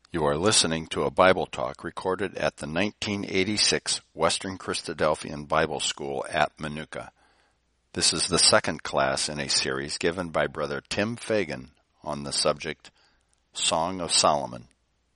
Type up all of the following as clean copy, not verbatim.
You are listening to a Bible talk recorded at the 1986 Western Christadelphian Bible School at Manuka. This is the second class in a series given by Brother Tim Fagan on the subject Song of Solomon.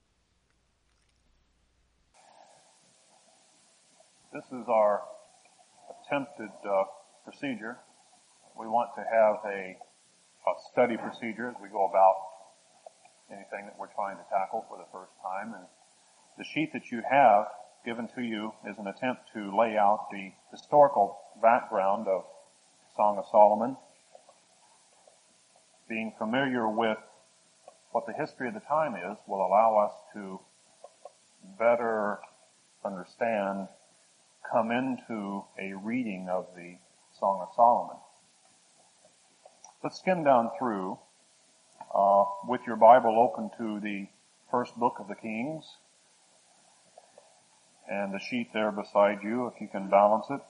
This is our attempted procedure. We want to have a study procedure as we go about anything that we're trying to tackle for the first time. And the sheet that you have given to you is an attempt to lay out the historical background of Song of Solomon. Being familiar with what the history of the time is will allow us to better understand, come into a reading of the Song of Solomon. Let's skim down through with your Bible open to the first book of the Kings and the sheet there beside you, if you can balance it.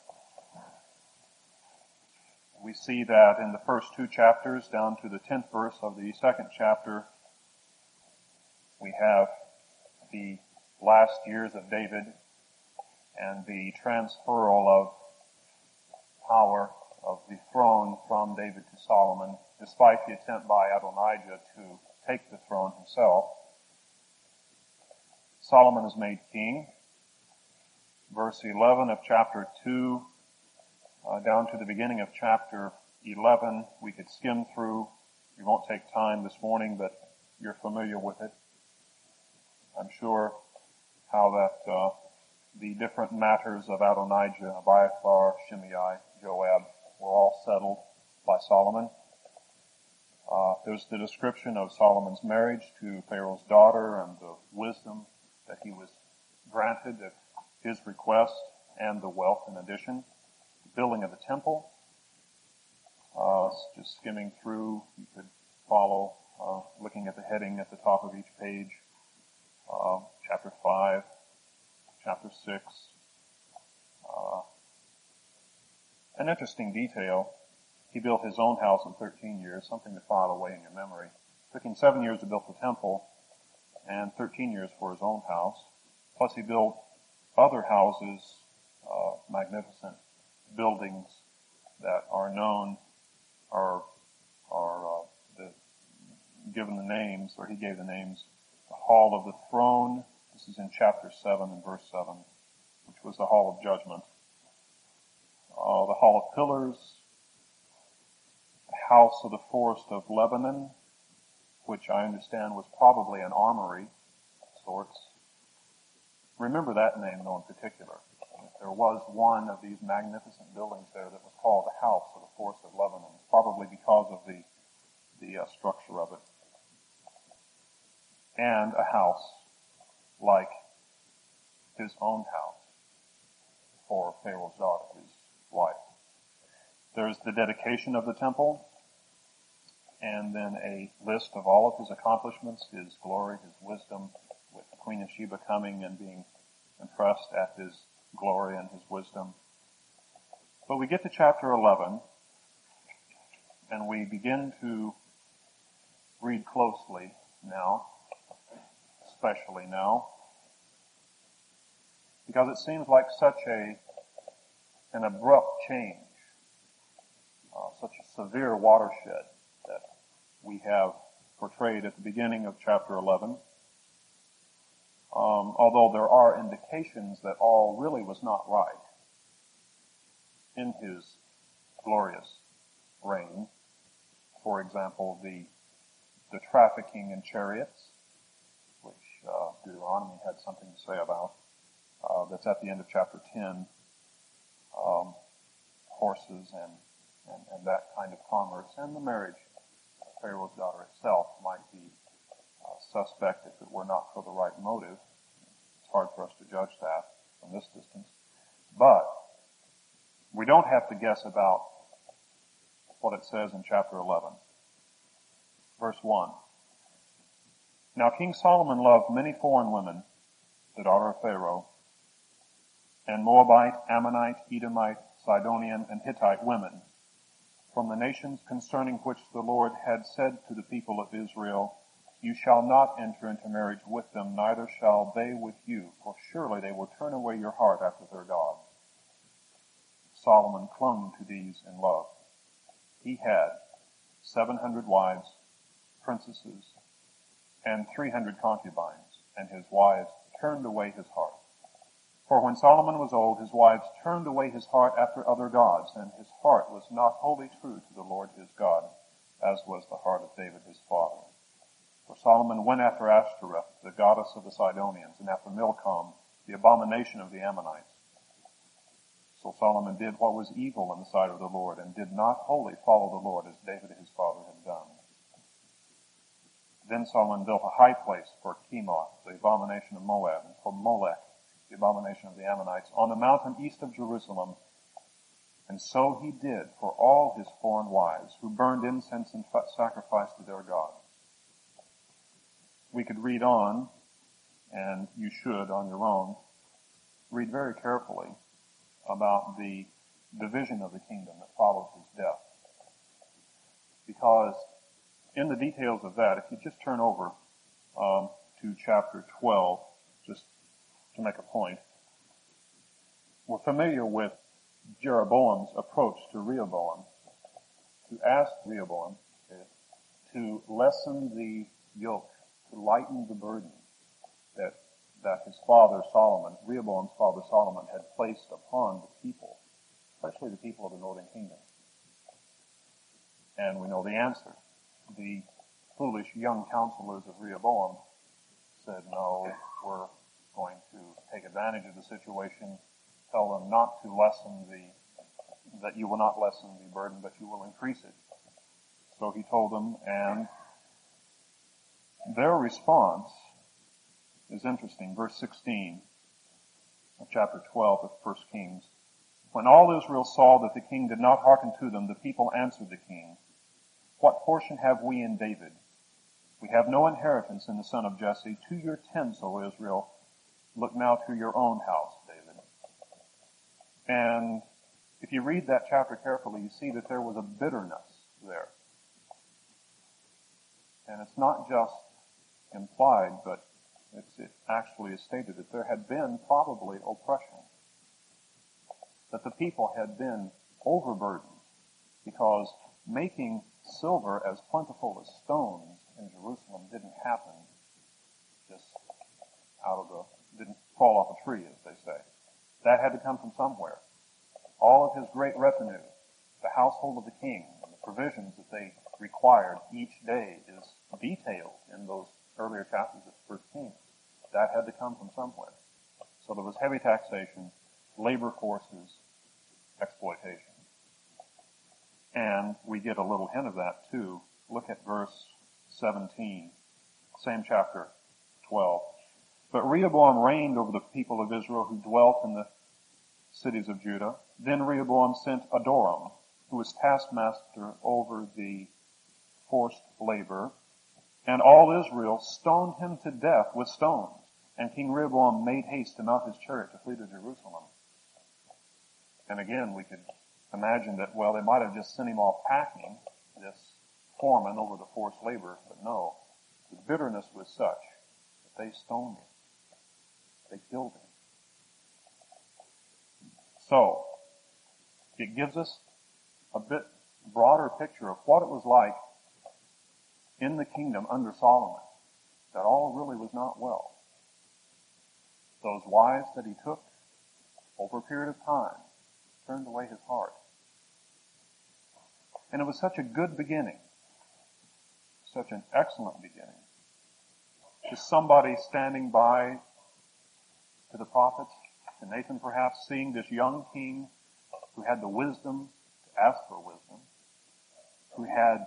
We see that in the first two chapters down to the 10th verse of the second chapter, we have the last years of David and the transferal of power of the throne from David to Solomon, despite the attempt by Adonijah to take the throne himself. Solomon is made king. Verse 11 of chapter 2 down to the beginning of chapter 11, we could skim through. We won't take time this morning, but you're familiar with it. I'm sure how that the different matters of Adonijah, Abiathar, Shimei, Joab were all settled by Solomon. There's the description of Solomon's marriage to Pharaoh's daughter and the wisdom that he was granted at his request and the wealth in addition. The building of the temple. Just skimming through, you could follow, looking at the heading at the top of each page. Chapter 5, chapter 6. An interesting detail. He built his own house in 13 years, something to file away in your memory. It took him 7 years to build the temple and 13 years for his own house. Plus he built other houses, magnificent buildings that are known, given the names, or he gave the names. The Hall of the Throne, this is in chapter 7 and verse 7, which was the Hall of Judgment. The Hall of Pillars, the House of the Forest of Lebanon, which I understand was probably an armory of sorts. Remember that name, though, in particular. There was one of these magnificent buildings there that was called the House of the Forest of Lebanon, probably because of the structure of it. And a house like his own house for Pharaoh's daughter, his wife. There's the dedication of the temple, and then a list of all of his accomplishments, his glory, his wisdom, with Queen of Sheba coming and being impressed at his glory and his wisdom. But we get to chapter 11, and we begin to read closely now, especially now, because it seems like such an abrupt change, such a severe watershed that we have portrayed at the beginning of chapter 11. Although there are indications that all really was not right in his glorious reign. For example, the trafficking in chariots, which Deuteronomy had something to say about. That's at the end of chapter 10. Horses and that kind of commerce, and the marriage of Pharaoh's daughter itself might be suspect if it were not for the right motive. It's hard for us to judge that from this distance. But we don't have to guess about what it says in chapter 11. Verse 1. Now King Solomon loved many foreign women, the daughter of Pharaoh, and Moabite, Ammonite, Edomite, Sidonian, and Hittite women, from the nations concerning which the Lord had said to the people of Israel, You shall not enter into marriage with them, neither shall they with you, for surely they will turn away your heart after their gods. Solomon clung to these in love. He had 700 wives, princesses, and 300 concubines, and his wives turned away his heart. For when Solomon was old, his wives turned away his heart after other gods, and his heart was not wholly true to the Lord his God, as was the heart of David his father. For Solomon went after Ashtoreth, the goddess of the Sidonians, and after Milcom, the abomination of the Ammonites. So Solomon did what was evil in the sight of the Lord, and did not wholly follow the Lord as David his father had done. Then Solomon built a high place for Chemosh, the abomination of Moab, and for Molech, the abomination of the Ammonites, on the mountain east of Jerusalem. And so he did for all his foreign wives, who burned incense and sacrificed to their gods. We could read on, and you should on your own, read very carefully about the division of the kingdom that followed his death. Because in the details of that, if you just turn over to chapter 12, just to make a point, we're familiar with Jeroboam's approach to Rehoboam, to ask Rehoboam to lessen the yoke, to lighten the burden that his father Solomon, Rehoboam's father Solomon, had placed upon the people, especially the people of the northern kingdom. And we know the answer. The foolish young counselors of Rehoboam said, no, we're going to take advantage of the situation, tell them not to that you will not lessen the burden, but you will increase it. So he told them, and their response is interesting. Verse 16 of chapter 12 of 1 Kings. When all Israel saw that the king did not hearken to them, the people answered the king, what portion have we in David? We have no inheritance in the son of Jesse. To your tents, O Israel. Look now to your own house, David. And if you read that chapter carefully, you see that there was a bitterness there. And it's not just implied, but it actually is stated that there had been probably oppression. That the people had been overburdened because making silver as plentiful as stones in Jerusalem didn't happen just didn't fall off a tree, as they say. That had to come from somewhere. All of his great retinue, the household of the king, and the provisions that they required each day is detailed in those earlier chapters of 1 Kings. That had to come from somewhere. So there was heavy taxation, labor forces, exploitation. And we get a little hint of that too. Look at verse 17, same chapter 12. But Rehoboam reigned over the people of Israel who dwelt in the cities of Judah. Then Rehoboam sent Adoram, who was taskmaster over the forced labor, and all Israel stoned him to death with stones. And King Rehoboam made haste to mount his chariot to flee to Jerusalem. And again, we could imagine that, well, they might have just sent him off packing, this foreman over the forced labor, but no. The bitterness was such that they stoned him. They killed him. So, it gives us a bit broader picture of what it was like in the kingdom under Solomon. That all really was not well. Those wives that he took over a period of time turned away his heart. And it was such a good beginning. Such an excellent beginning. Just somebody standing by to the prophets, to Nathan perhaps, seeing this young king who had the wisdom to ask for wisdom, who had,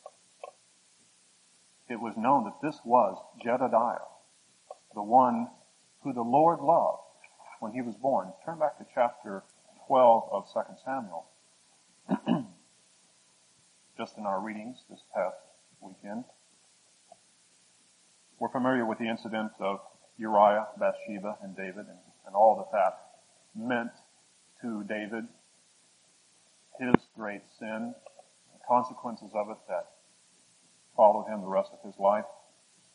it was known that this was Jedediah, the one who the Lord loved when he was born. Turn back to chapter 12 of 2 Samuel. Just in our readings this past weekend. We're familiar with the incident of Uriah, Bathsheba, and David, and all that meant to David, his great sin, the consequences of it that followed him the rest of his life.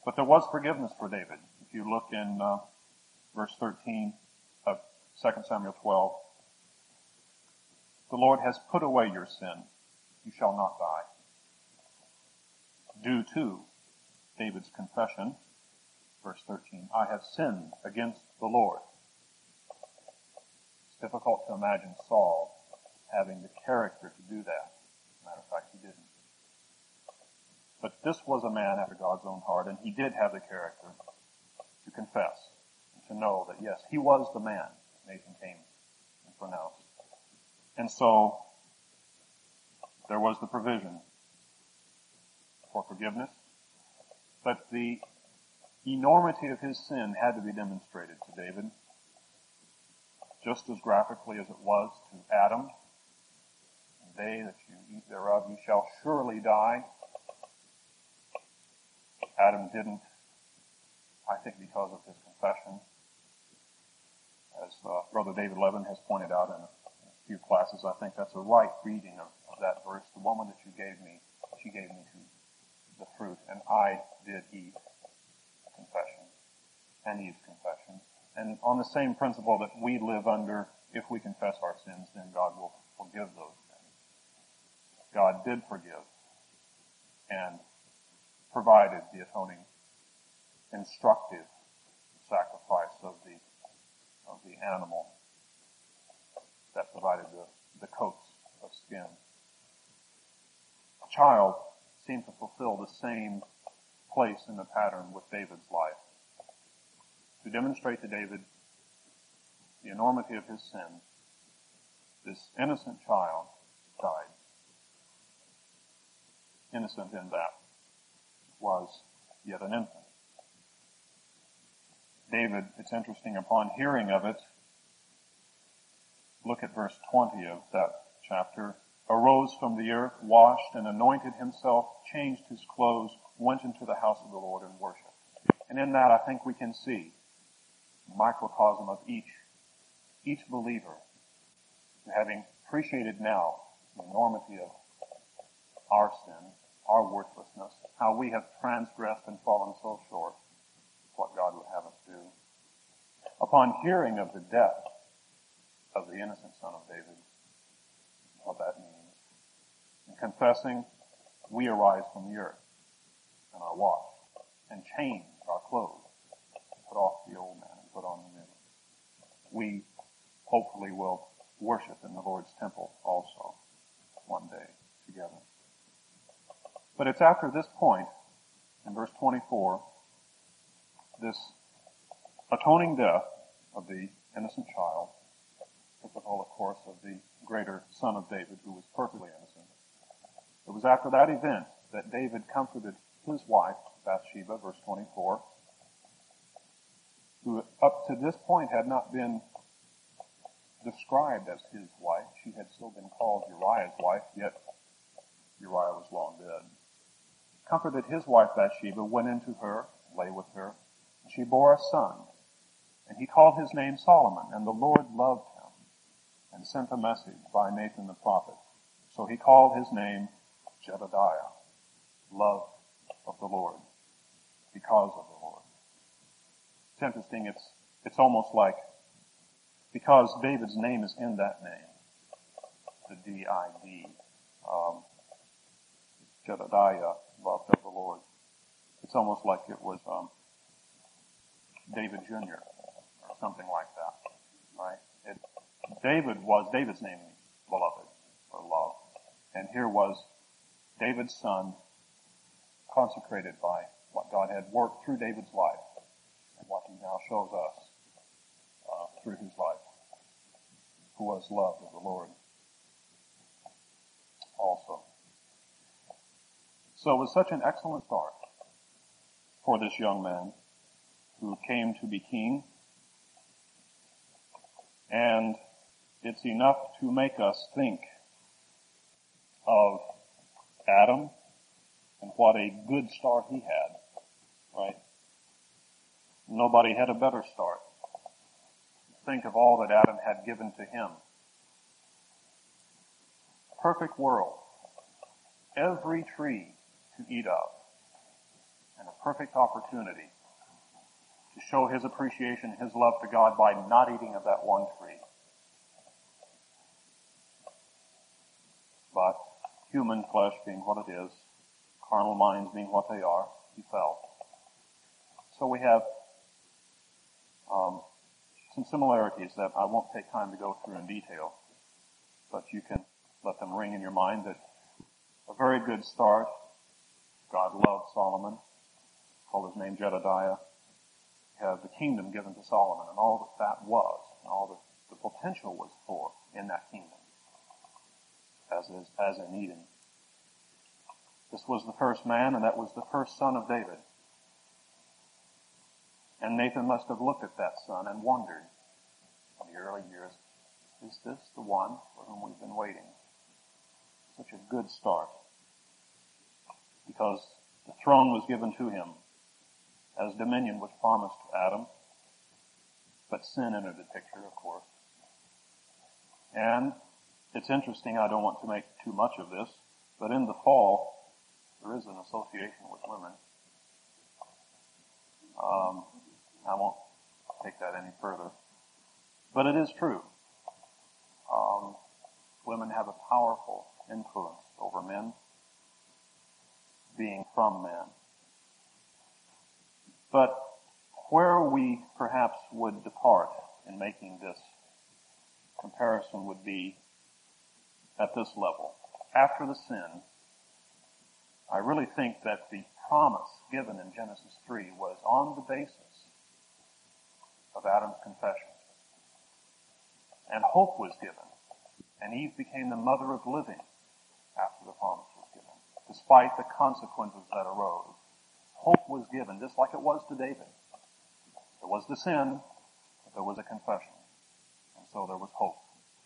But there was forgiveness for David. If you look in verse 13 of 2 Samuel 12, the Lord has put away your sin. You shall not die. Due to David's confession, verse 13, I have sinned against the Lord. It's difficult to imagine Saul having the character to do that. Matter of fact, he didn't. But this was a man after God's own heart, and he did have the character to confess, and to know that, yes, he was the man Nathan came and pronounced. And so, there was the provision for forgiveness, but the enormity of his sin had to be demonstrated to David, just as graphically as it was to Adam. The day that you eat thereof, you shall surely die. Adam didn't, I think, because of his confession. As Brother David Levin has pointed out in a few classes, I think that's a right reading of that verse. The woman that you gave me, she gave me to the fruit, and I did eat confession, and Eve's confession. And on the same principle that we live under, if we confess our sins, then God will forgive those sins. God did forgive and provided the atoning, instructive sacrifice of the animal that provided the coats of skin. A child seemed to fulfill the same place in the pattern with David's life. To demonstrate to David the enormity of his sin, this innocent child died. Innocent in that was yet an infant. David, it's interesting, upon hearing of it, look at verse 20 of that chapter, arose from the earth, washed and anointed himself, changed his clothes, went into the house of the Lord and worshiped. And in that I think we can see the microcosm of each believer, having appreciated now the enormity of our sin, our worthlessness, how we have transgressed and fallen so short of what God would have us do. Upon hearing of the death of the innocent son of David, what that means, and confessing, we arise from the earth and are washed and change our clothes, put off the old man and put on the new. We hopefully will worship in the Lord's temple also one day together. But it's after this point, in verse 24, this atoning death of the innocent child, typical, of course, of the greater son of David who was perfectly innocent. It was after that event that David comforted his wife, Bathsheba, verse 24, who up to this point had not been described as his wife. She had still been called Uriah's wife, yet Uriah was long dead. Comforted his wife Bathsheba, went into her, lay with her, and she bore a son. And he called his name Solomon, and the Lord loved him, and sent a message by Nathan the prophet. So he called his name Jedediah, love of the Lord, because of the Lord. It's interesting, it's almost like, because David's name is in that name, the D-I-D, Jedediah, loved of the Lord. It's almost like it was David Jr. or something like that, right? David's name means beloved or love. And here was David's son consecrated by what God had worked through David's life and what he now shows us through his life, who was loved of the Lord also. So it was such an excellent start for this young man who came to be king. And it's enough to make us think of Adam and what a good start he had, right? Nobody had a better start. Think of all that Adam had given to him. Perfect world. Every tree to eat of. and a perfect opportunity to show his appreciation, his love to God by not eating of that one tree. But human flesh being what it is, carnal minds being what they are, he fell. So we have some similarities that I won't take time to go through in detail, but you can let them ring in your mind that a very good start. God loved Solomon, called his name Jedediah. He had the kingdom given to Solomon, and all that was, and all the potential was for in that kingdom, as in Eden. This was the first man, and that was the first son of David. And Nathan must have looked at that son and wondered in the early years, is this the one for whom we've been waiting? Such a good start. Because the throne was given to him, as dominion was promised to Adam. But sin entered the picture, of course. And it's interesting, I don't want to make too much of this, but in the fall, there is an association with women. I won't take that any further. But it is true. Women have a powerful influence over men, being from men. But where we perhaps would depart in making this comparison would be at this level. After the sin, I really think that the promise given in Genesis 3 was on the basis of Adam's confession. And hope was given. And Eve became the mother of living after the promise was given, despite the consequences that arose. Hope was given, just like it was to David. There was the sin, but there was a confession. And so there was hope.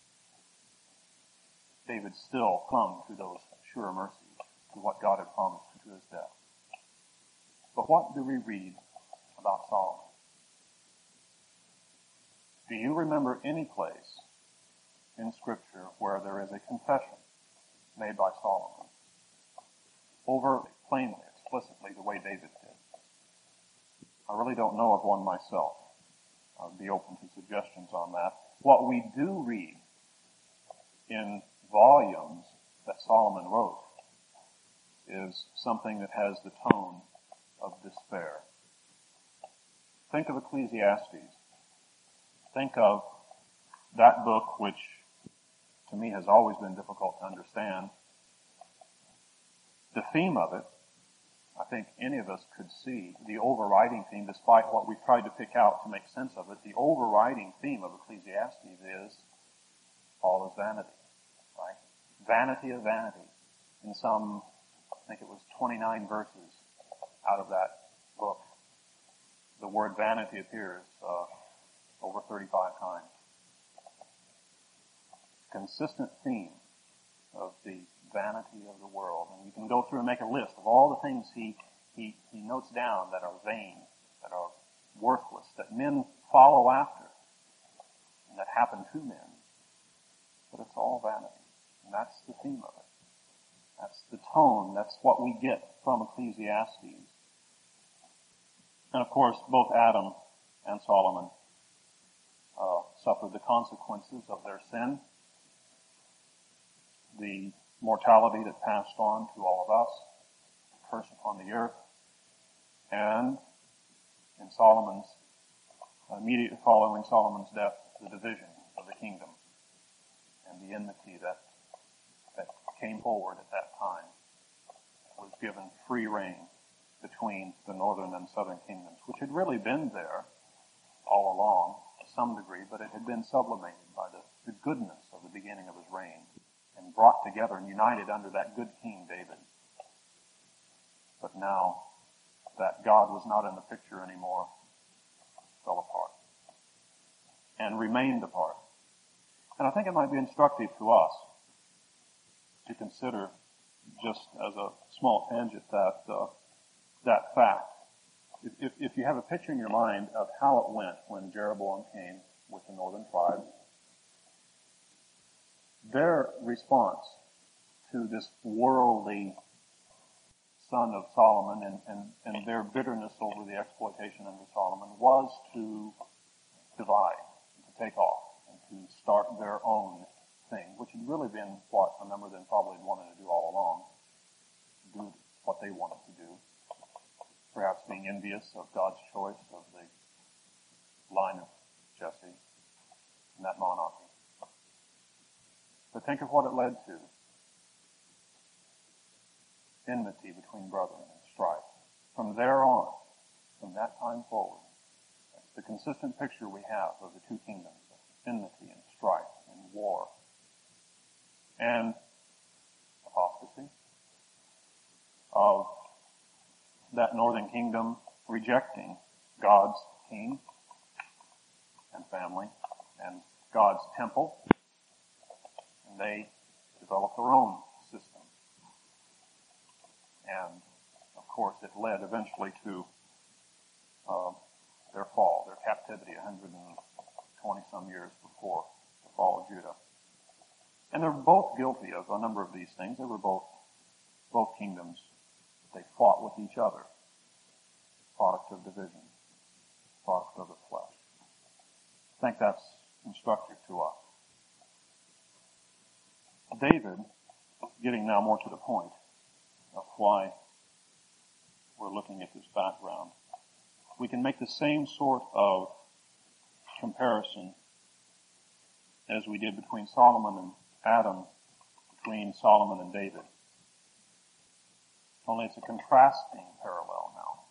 David still clung to those sure mercies, to what God had promised to his death. But what do we read about Solomon? Do you remember any place in Scripture where there is a confession made by Solomon? Overtly, plainly, explicitly, the way David did. I really don't know of one myself. I'd be open to suggestions on that. What we do read in volumes that Solomon wrote is something that has the tone of despair. Think of Ecclesiastes. Think of that book which to me has always been difficult to understand. The theme of it, I think any of us could see the overriding theme, despite what we've tried to pick out to make sense of it. The overriding theme of Ecclesiastes is all is vanity, right? Vanity of vanity. In some, I think it was 29 verses out of that book, the word vanity appears over 35 times. Consistent theme of the vanity of the world. And you can go through and make a list of all the things he notes down that are vain, that are worthless, that men follow after, and that happen to men. But it's all vanity. And that's the theme of it. That's the tone. That's what we get from Ecclesiastes. And of course, both Adam and Solomon suffered the consequences of their sin. The mortality that passed on to all of us, the curse upon the earth, and in Solomon's, immediately following Solomon's death, the division of the kingdom and the enmity that came forward at that time was given free rein between the northern and southern kingdoms, which had really been there all along to some degree, but it had been sublimated by the goodness of the beginning of his reign and brought together and united under that good King David. But now that God was not in the picture anymore, fell apart and remained apart. And I think it might be instructive to us to consider, just as a small tangent, that fact. If you have a picture in your mind of how it went when Jeroboam came with the northern tribes, their response to this worldly son of Solomon, and their bitterness over the exploitation under Solomon was to divide, to take off, and to start their own thing, which had really been what a number of them probably wanted to do all along, do what they wanted to do, perhaps being envious of God's choice of the line of Jesse and that monarchy. But think of what it led to. Enmity between brethren and strife. From there on, from that time forward, that's the consistent picture we have of the two kingdoms, of enmity and strife and war and apostasy, of that northern kingdom rejecting God's king and family and God's temple, and they developed their own system. And, of course, it led eventually to their fall, their captivity, 120-some years before the fall of Judah. And they're both guilty of a number of these things. They were both kingdoms. They fought with each other. Product of division. Product of the flesh. I think that's instructive to us. David, getting now more to the point of why we're looking at this background, we can make the same sort of comparison as we did between Solomon and Adam, between Solomon and David. Only it's a contrasting parallel now.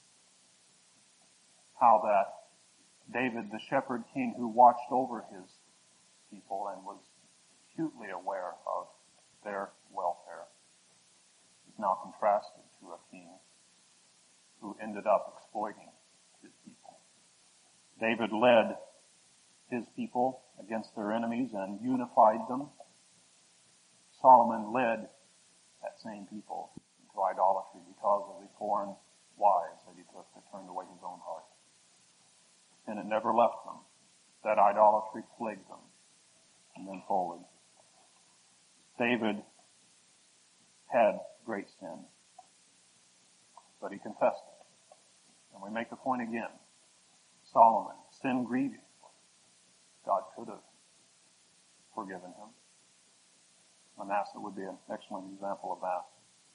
How that David, the shepherd king who watched over his people and was acutely aware of their welfare, is now contrasted to a king who ended up exploiting his people. David led his people against their enemies and unified them. Solomon led that same people into idolatry because of the foreign wives that he took that turned away his own heart. And it never left them. That idolatry plagued them and then forward. David had great sin, but he confessed it. And we make the point again. Solomon, sin grievous. God could have forgiven him. Manasseh would be an excellent example of that.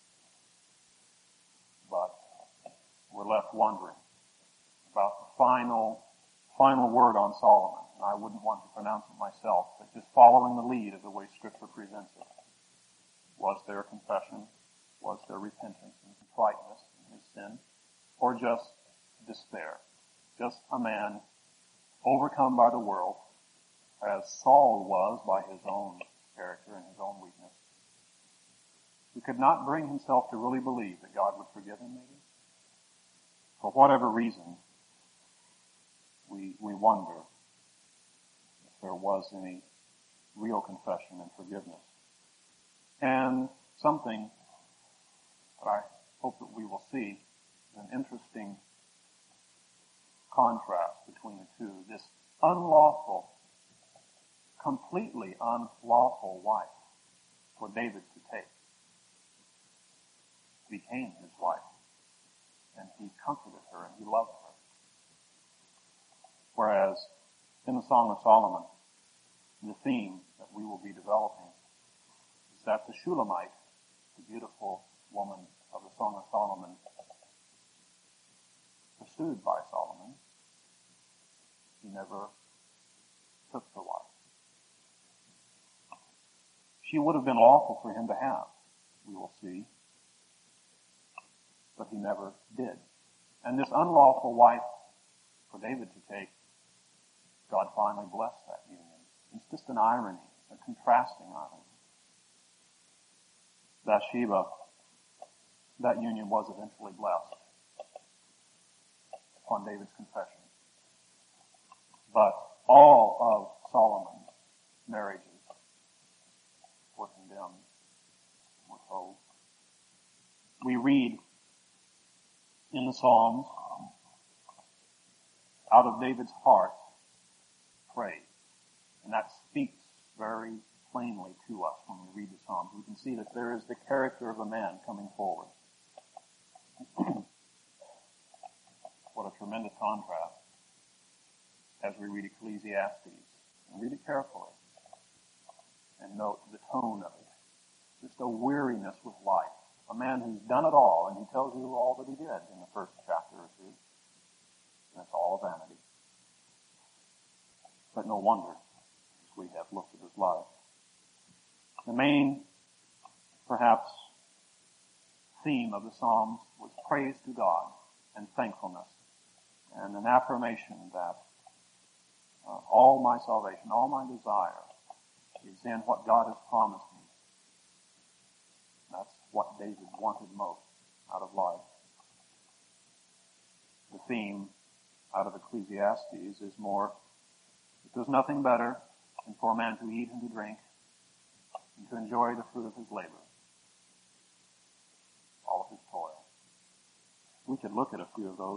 But we're left wondering about the final word on Solomon. And I wouldn't want to pronounce it myself, but just following the lead of the way Scripture presents it. Was there confession? Was there repentance and contriteness in his sin? Or just despair? Just a man overcome by the world, as Saul was by his own character and his own weakness, who could not bring himself to really believe that God would forgive him maybe? For whatever reason, we wonder if there was any real confession and forgiveness. And something that I hope that we will see, an interesting contrast between the two. This unlawful, completely unlawful wife for David to take became his wife. And he comforted her and he loved her. Whereas in the Song of Solomon, the theme that we will be developing is that the Shulamite, the beautiful woman of the Song of Solomon, pursued by Solomon, he never took the wife. She would have been lawful for him to have, we will see, but he never did. And this unlawful wife for David to take, God finally blessed that union. It's just an irony, a contrasting irony. Bathsheba, that union was eventually blessed upon David's confession. But all of Solomon's marriages were condemned, we're told. We read in the Psalms, out of David's heart, praise. And that speaks very plainly to us when we read the Psalms. We can see that there is the character of a man coming forward. What a tremendous contrast as we read Ecclesiastes. And read it carefully and note the tone of it. Just a weariness with life. A man who's done it all, and he tells you all that he did in the first chapter or two. And it's all vanity. But no wonder, as we have looked at his life. The main, perhaps, theme of the Psalms was praise to God and thankfulness and an affirmation that all my salvation, all my desire is in what God has promised me. That's what David wanted most out of life. The theme out of Ecclesiastes is more, there's nothing better than for a man to eat and to drink and to enjoy the fruit of his labor, all of his toil. We could look at a few of those.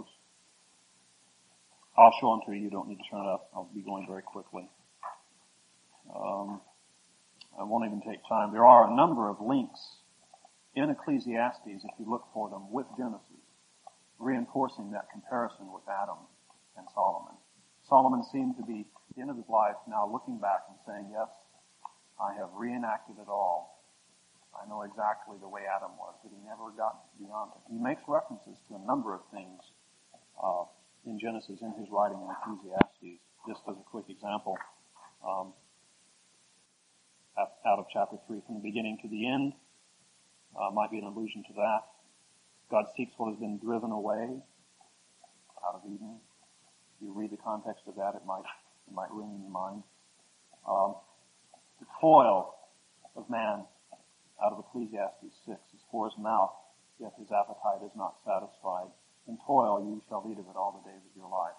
I'll show them to you. You don't need to turn it up. I'll be going very quickly. I won't even take time. There are a number of links in Ecclesiastes, if you look for them, with Genesis, reinforcing that comparison with Adam and Solomon. Solomon seemed to be, at the end of his life, now looking back and saying, yes, I have reenacted it all. I know exactly the way Adam was, but he never got beyond it. He makes references to a number of things in Genesis, in his writing in Ecclesiastes. Just as a quick example, out of chapter 3, from the beginning to the end, might be an allusion to that. God seeks what has been driven away out of Eden. If you read the context of that, it might ring in your mind. The toil of man out of Ecclesiastes 6 is for his mouth, yet his appetite is not satisfied. In toil you shall eat of it all the days of your life.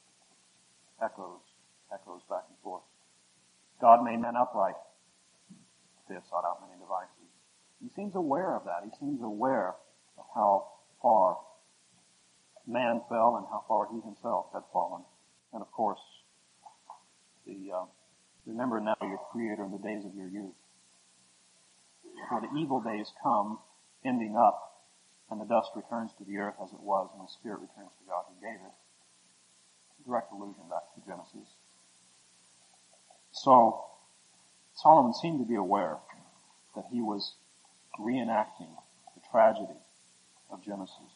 Echoes back and forth. God made man upright. They have sought out many devices. He seems aware of that. He seems aware of how far man fell and how far he himself had fallen. And of course, remember now your Creator in the days of your youth. For the evil days come, ending up, and the dust returns to the earth as it was, and the spirit returns to God who gave it. Direct allusion back to Genesis. So, Solomon seemed to be aware that he was reenacting the tragedy of Genesis.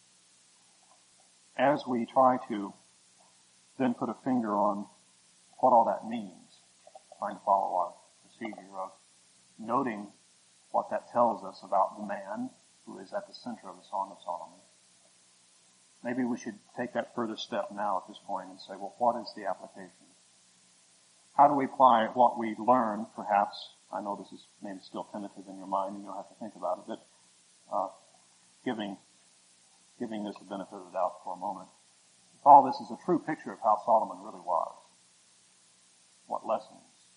As we try to then put a finger on what all that means, trying to follow our procedure of noting what that tells us about the man who is at the center of the Song of Solomon, maybe we should take that further step now at this point and say, well, what is the application? How do we apply what we learn, perhaps? I know this is maybe still tentative in your mind and you'll have to think about it, but giving this the benefit of the doubt for a moment. If all this is a true picture of how Solomon really was, what lessons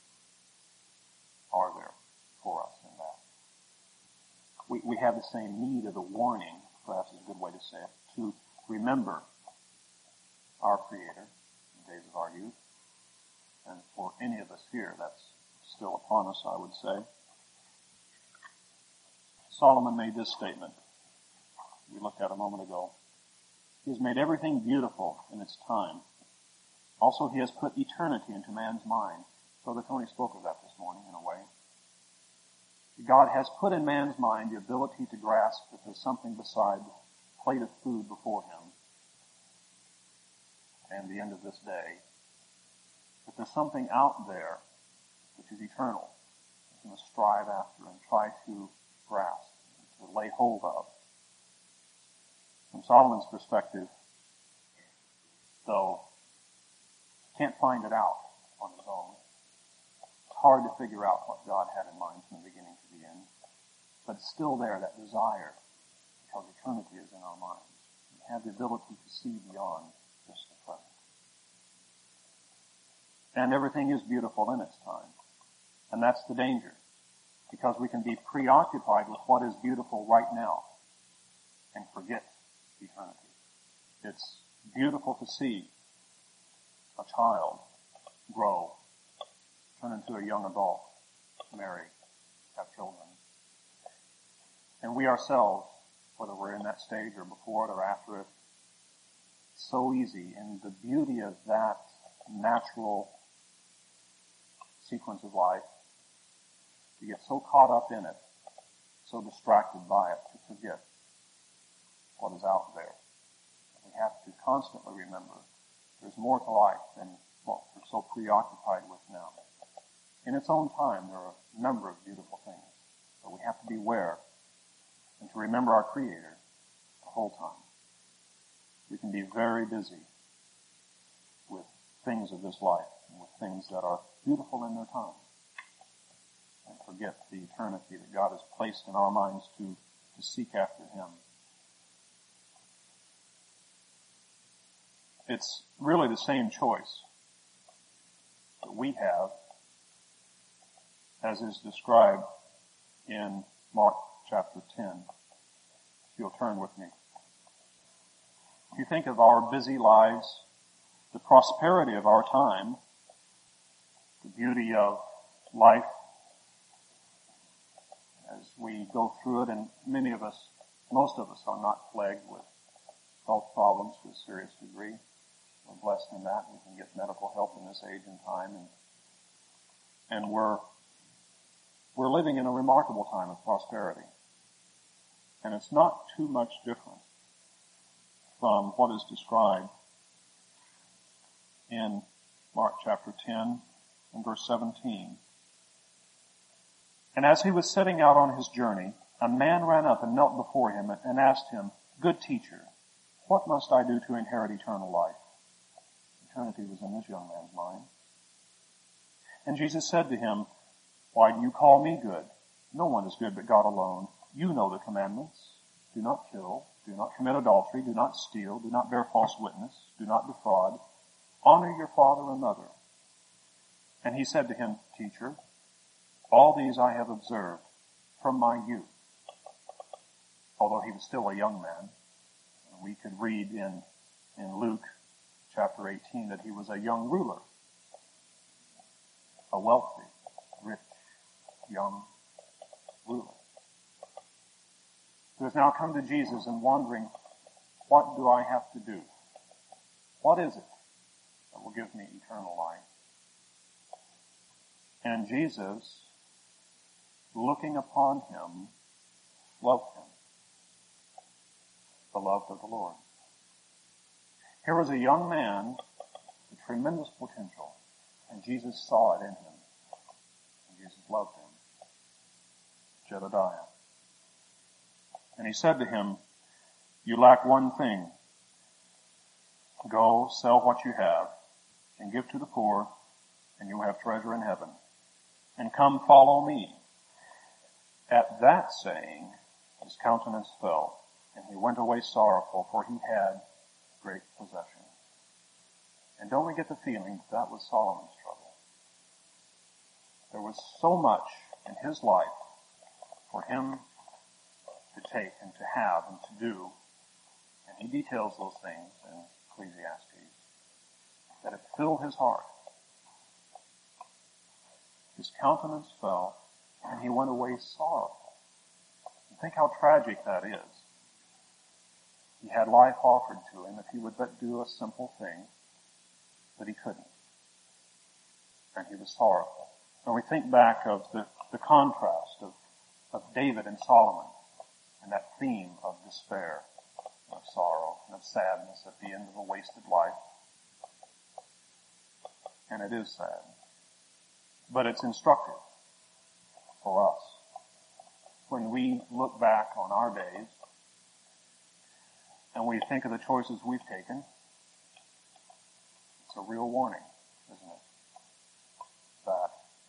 are there for us in that? We have the same need of a warning, perhaps is a good way to say it, to remember our Creator in the days of our youth. And for any of us here, that's still upon us, I would say. Solomon made this statement we looked at a moment ago. He has made everything beautiful in its time. Also, he has put eternity into man's mind. Brother Tony spoke of that this morning in a way. God has put in man's mind the ability to grasp that there's something beside the plate of food before him and the end of this day. That there's something out there which is eternal, that he must strive after and try to grasp, to lay hold of. From Solomon's perspective, though, can't find it out on his own. It's hard to figure out what God had in mind from the beginning to the end. But it's still there, that desire, because eternity is in our minds. We have the ability to see beyond just the present. And everything is beautiful in its time. And that's the danger. Because we can be preoccupied with what is beautiful right now and forget eternity. It's beautiful to see a child grow, turn into a young adult, marry, have children. And we ourselves whether we're in that stage or before it or after it. It's so easy, and the beauty of that natural sequence of life, to get so caught up in it, so distracted by it, to forget what is out there. We have to constantly remember there's more to life than what we're so preoccupied with now. In its own time, there are a number of beautiful things, but we have to be aware and to remember our Creator the whole time. We can be very busy with things of this life and with things that are beautiful in their time and forget the eternity that God has placed in our minds to seek after Him. It's really the same choice that we have as is described in Mark chapter 10. If you'll turn with me. If you think of our busy lives, the prosperity of our time, the beauty of life as we go through it, and many of us, most of us are not plagued with health problems to a serious degree. We're blessed in that. We can get medical help in this age and time, and we're living in a remarkable time of prosperity. And it's not too much different from what is described in Mark chapter 10 and verse 17. And as he was setting out on his journey, a man ran up and knelt before him and asked him, "Good teacher, what must I do to inherit eternal life?" Eternity was in this young man's mind. And Jesus said to him, "Why do you call me good? No one is good but God alone. You know the commandments. Do not kill. Do not commit adultery. Do not steal. Do not bear false witness. Do not defraud. Honor your father and mother." And he said to him, "Teacher, all these I have observed from my youth." Although he was still a young man, we could read in Luke chapter 18 that he was a young ruler, a wealthy, rich, young ruler, who has now come to Jesus and wondering, what do I have to do? What is it that will give me eternal life? And Jesus, looking upon him, loved him, beloved of the Lord. Here was a young man with tremendous potential, and Jesus saw it in him. And Jesus loved him. Jedediah. And he said to him, "You lack one thing. Go, sell what you have, and give to the poor, and you will have treasure in heaven. And come, follow me." At that saying, his countenance fell, and he went away sorrowful, for he had great possession. And don't we get the feeling that was Solomon's trouble? There was so much in his life for him to take and to have and to do, and he details those things in Ecclesiastes, that it filled his heart. His countenance fell, and he went away sorrowful. And think how tragic that is. He had life offered to him if he would but do a simple thing, but he couldn't. And he was sorrowful. When we think back of the contrast of David and Solomon, and that theme of despair, of sorrow, and of sadness at the end of a wasted life. And it is sad. But it's instructive for us. When we look back on our days, and we think of the choices we've taken, it's a real warning, isn't it? That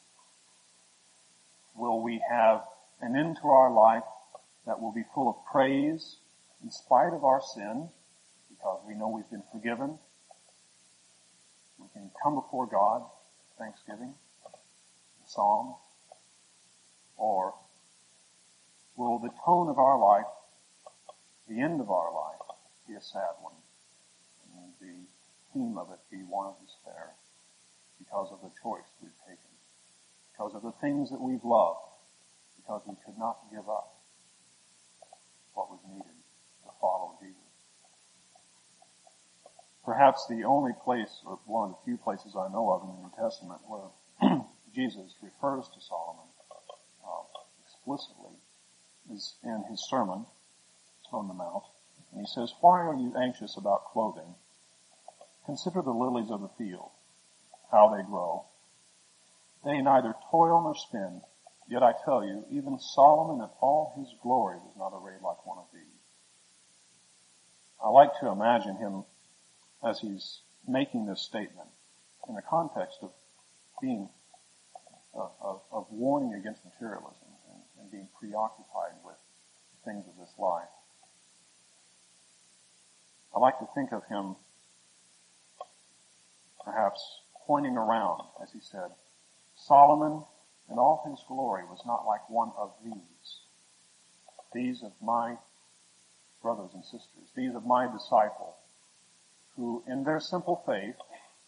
will we have an end to our life that will be full of praise in spite of our sin, because we know we've been forgiven. We can come before God, thanksgiving, psalm, or will the tone of our life, the end of our life, be a sad one, and the theme of it be one of despair, because of the choice we've taken, because of the things that we've loved, because we could not give up. what was needed to follow Jesus. Perhaps the only place, or one of the few places I know of in the New Testament where Jesus refers to Solomon explicitly is in his Sermon on the Mount. And he says, "Why are you anxious about clothing? Consider the lilies of the field, how they grow. They neither toil nor spin. Yet I tell you, even Solomon in all his glory was not arrayed like one of these." I like to imagine him as he's making this statement in the context of being, of warning against materialism and being preoccupied with things of this life. I like to think of him perhaps pointing around, as he said, Solomon in all his glory was not like one of these of my brothers and sisters, these of my disciples, who in their simple faith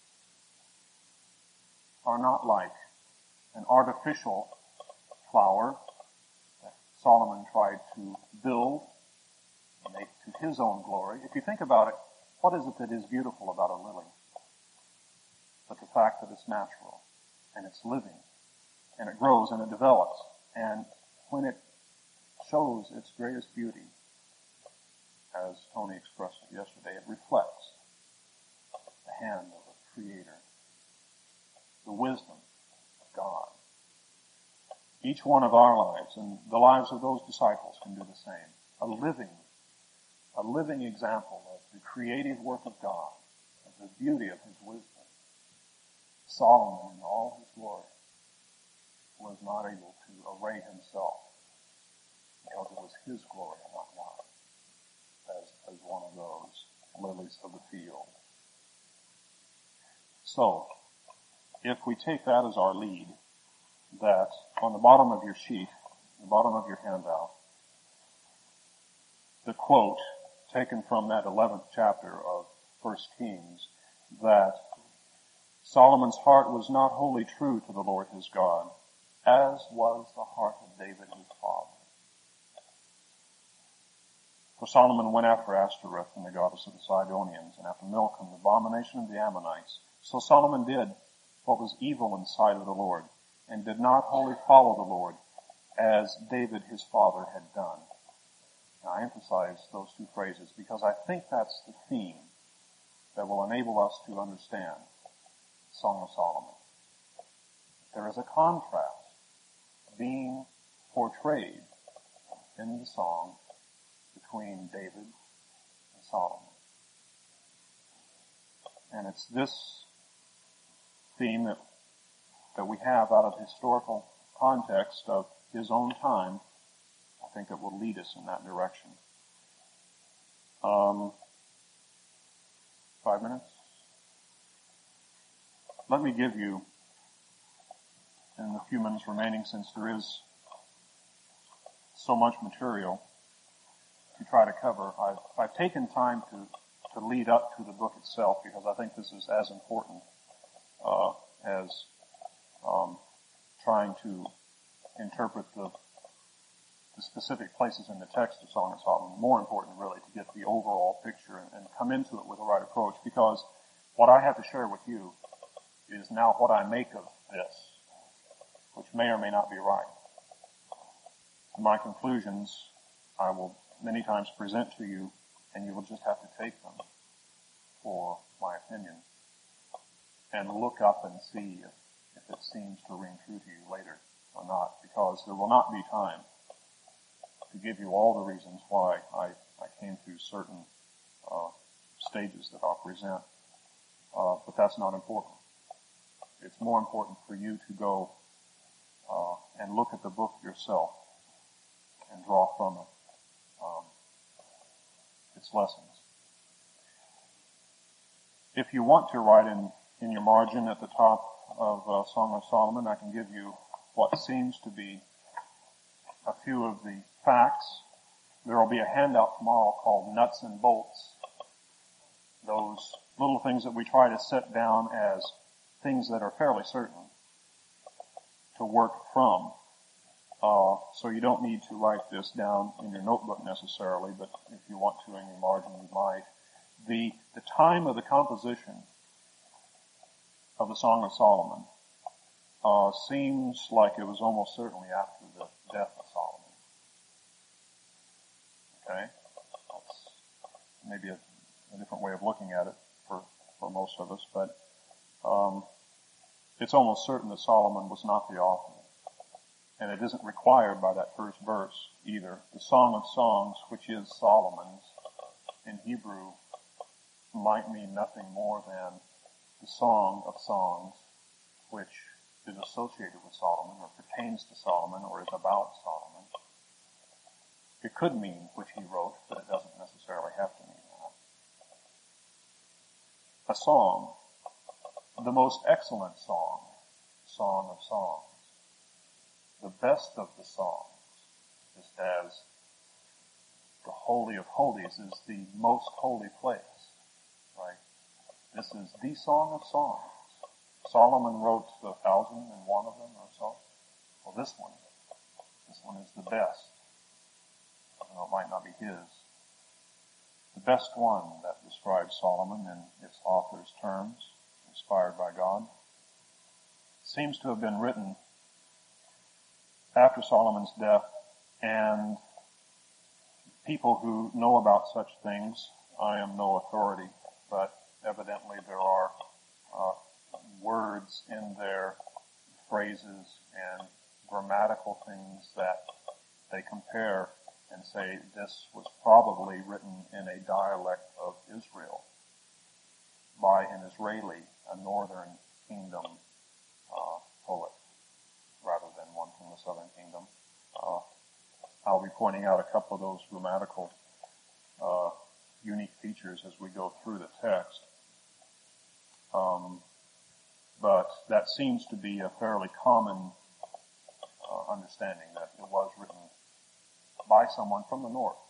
are not like an artificial flower that Solomon tried to build and make to his own glory. If you think about it, what is it that is beautiful about a lily? But the fact that it's natural and it's living and it grows and it develops, and when it shows its greatest beauty, as Tony expressed it yesterday, it reflects the hand of a creator, the wisdom of God. Each one of our lives and the lives of those disciples can do the same. A living example of the creative work of God, of the beauty of his wisdom. Solomon in all his glory was not able to array himself because it was his glory and not mine, as one of those lilies of the field. So, if we take that as our lead, that on the bottom of your sheet, the bottom of your handout, the quote taken from that 11th chapter of 1 Kings, that Solomon's heart was not wholly true to the Lord his God, as was the heart of David his father. For Solomon went after Ashtoreth and the goddess of the Sidonians, and after Milcom, the abomination of the Ammonites. So Solomon did what was evil in the sight of the Lord, and did not wholly follow the Lord, as David his father had done. Now, I emphasize those two phrases because I think that's the theme that will enable us to understand Song of Solomon. There is a contrast being portrayed in the song between David and Solomon. And it's this theme that we have out of the historical context of his own time, I think that will lead us in that direction. 5 minutes? Let me give you, in the few minutes remaining, since there is so much material to try to cover, I've taken time to lead up to the book itself because I think this is as important as trying to interpret the specific places in the text of Song of Solomon. More important, really, to get the overall picture and come into it with the right approach, because what I have to share with you is now what I make of this, which may or may not be right. My conclusions I will many times present to you, and you will just have to take them for my opinion and look up and see if it seems to ring true to you later or not, because there will not be time to give you all the reasons why I came through certain stages that I'll present. But that's not important. It's more important for you to go and look at the book yourself and draw from it its lessons. If you want to write in your margin at the top of Song of Solomon, I can give you what seems to be a few of the facts. There will be a handout tomorrow called Nuts and Bolts. Those little things that we try to set down as things that are fairly certain to work from So you don't need to write this down in your notebook necessarily, but if you want to in your margin, you might. The time of the composition of the Song of Solomon seems like it was almost certainly after the death of Solomon. Okay? That's maybe a different way of looking at it for most of us, but it's almost certain that Solomon was not the author. And it isn't required by that first verse either. The Song of Songs, which is Solomon's, in Hebrew, might mean nothing more than the Song of Songs, which is associated with Solomon, or pertains to Solomon, or is about Solomon. It could mean which he wrote, but it doesn't necessarily have to mean that. A song, the most excellent song, Song of Songs, the best of the songs, just as the Holy of Holies is the most holy place, right? This is the Song of Songs. Solomon wrote 1,001 of them or so. Well, this one is the best. Well, it might not be his. The best one that describes Solomon in its author's terms, inspired by God, seems to have been written after Solomon's death, and people who know about such things, I am no authority, but evidently there are words in their phrases and grammatical things that they compare and say this was probably written in a dialect of Israel by an Israeli, a northern kingdom poet, rather than one from the southern kingdom. I'll be pointing out a couple of those grammatical unique features as we go through the text. But that seems to be a fairly common understanding that it was written by someone from the north.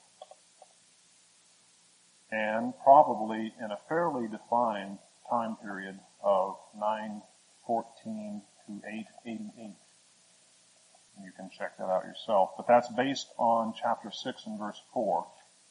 And probably in a fairly defined time period of 914 to 888. You can check that out yourself. But that's based on chapter 6 and verse 4.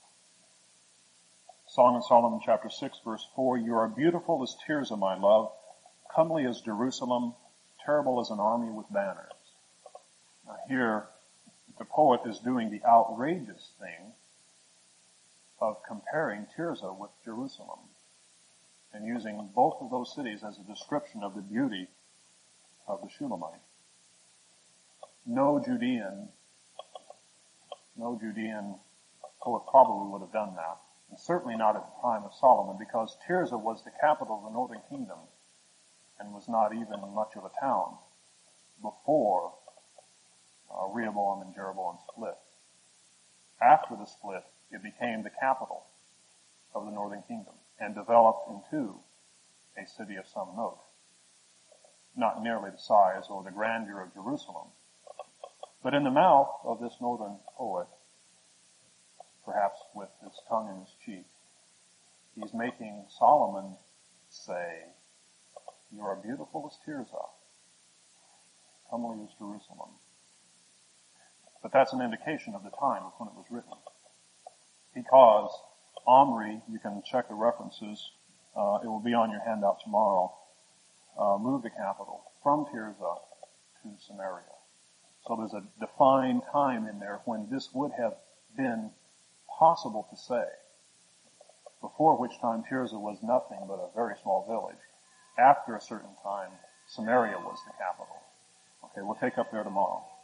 Song of Solomon, chapter 6, verse 4. You are beautiful as Tirzah, my love, comely as Jerusalem, terrible as an army with banners. Now here, the poet is doing the outrageous thing of comparing Tirzah with Jerusalem and using both of those cities as a description of the beauty of the Shulamite. No Judean poet probably would have done that, and certainly not at the time of Solomon, because Tirzah was the capital of the northern kingdom and was not even much of a town before Rehoboam and Jeroboam split. After the split, it became the capital of the northern kingdom and developed into a city of some note. Not nearly the size or the grandeur of Jerusalem, but in the mouth of this northern poet, perhaps with his tongue in his cheek, he's making Solomon say, you are beautiful as Tirzah, comely as Jerusalem. But that's an indication of the time of when it was written. Because Omri, you can check the references, it will be on your handout tomorrow, moved the capital from Tirzah to Samaria. So there's a defined time in there when this would have been possible to say, before which time Tirzah was nothing but a very small village. After a certain time, Samaria was the capital. Okay, we'll take up there tomorrow.